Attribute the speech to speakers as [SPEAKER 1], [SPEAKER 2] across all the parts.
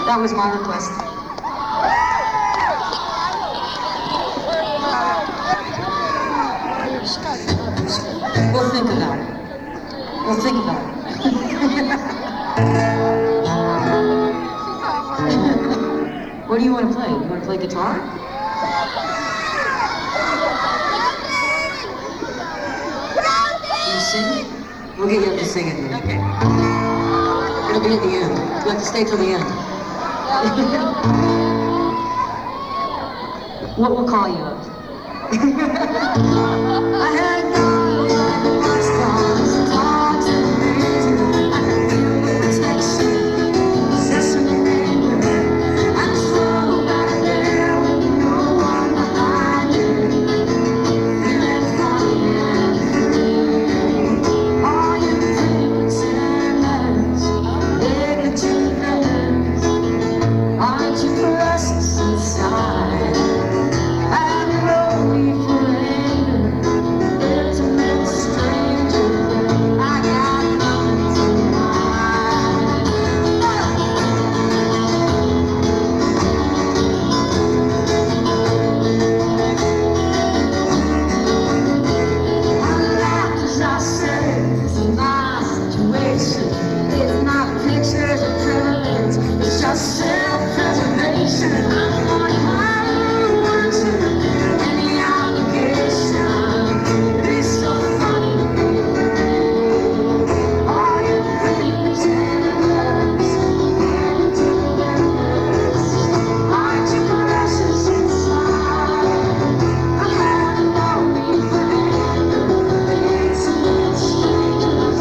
[SPEAKER 1] That was my request. We'll think about it. We'll think about it. What do you want to play? You want to play guitar? You sing? We'll get you up to sing it then. Okay. It'll be at the end. You have to stay till the end. What will call you up? I had no response, talks and reason. I could feel the protection, possession and anger. I'm so back there with no one behind me. Feeling funny and free. All you pretenders, ignorant villains, aren't you precious inside? It's not pictures of privilege, it's just self-preservation. I'm on high, any obligation. It's so funny to me. All you pretenders, aren't you precious inside? I had a lonely friend, it's a strangers.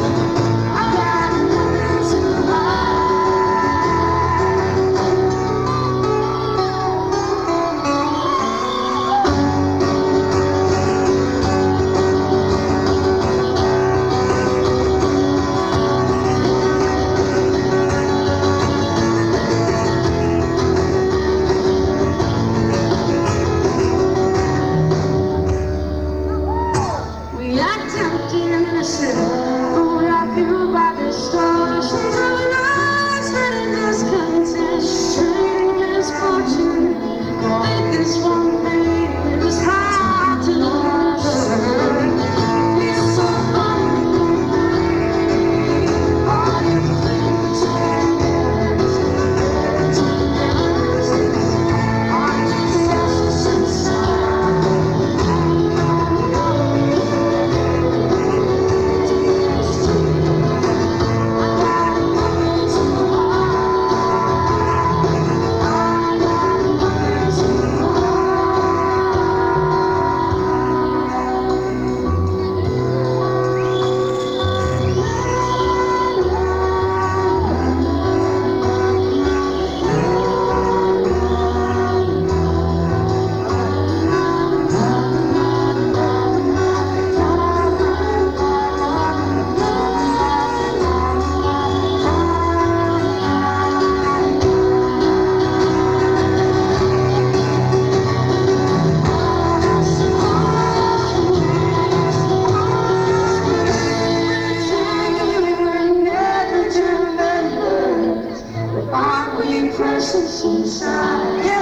[SPEAKER 1] We act empty and innocent, but we are fueled by distortions of lies, letting us content, trading misfortune. Think this one thing is hard to learn. It's so funny. All you pretenders, aren't you precious inside? Precious inside.